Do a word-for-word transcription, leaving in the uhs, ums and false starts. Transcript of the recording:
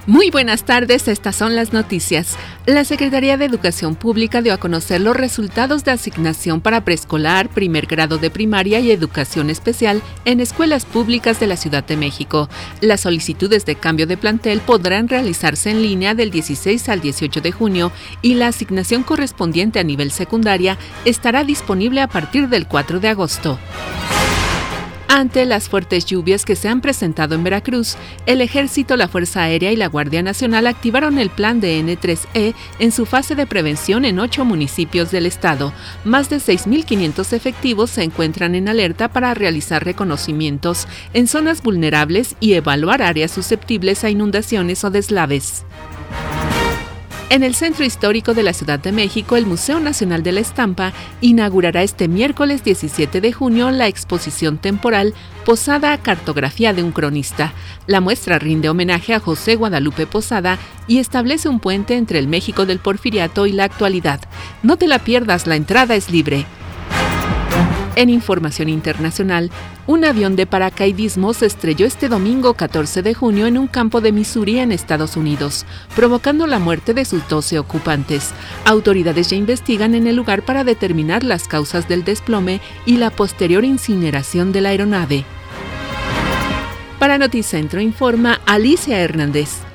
Muy buenas tardes, estas son las noticias. La Secretaría de Educación Pública dio a conocer los resultados de asignación para preescolar, primer grado de primaria y educación especial en escuelas públicas de la Ciudad de México. Las solicitudes de cambio de plantel podrán realizarse en línea del dieciséis al dieciocho de junio y la asignación correspondiente a nivel secundaria estará disponible a partir del cuatro de agosto. Ante las fuertes lluvias que se han presentado en Veracruz, el Ejército, la Fuerza Aérea y la Guardia Nacional activaron el plan de ene tres e en su fase de prevención en ocho municipios del estado. Más de seis mil quinientos efectivos se encuentran en alerta para realizar reconocimientos en zonas vulnerables y evaluar áreas susceptibles a inundaciones o deslaves. En el Centro Histórico de la Ciudad de México, el Museo Nacional de la Estampa inaugurará este miércoles diecisiete de junio la exposición temporal Posada, cartografía de un cronista. La muestra rinde homenaje a José Guadalupe Posada y establece un puente entre el México del Porfiriato y la actualidad. No te la pierdas, la entrada es libre. En información internacional, un avión de paracaidismo se estrelló este domingo catorce de junio en un campo de Missouri en Estados Unidos, provocando la muerte de sus doce ocupantes. Autoridades ya investigan en el lugar para determinar las causas del desplome y la posterior incineración de la aeronave. Para Noticentro informa Alicia Hernández.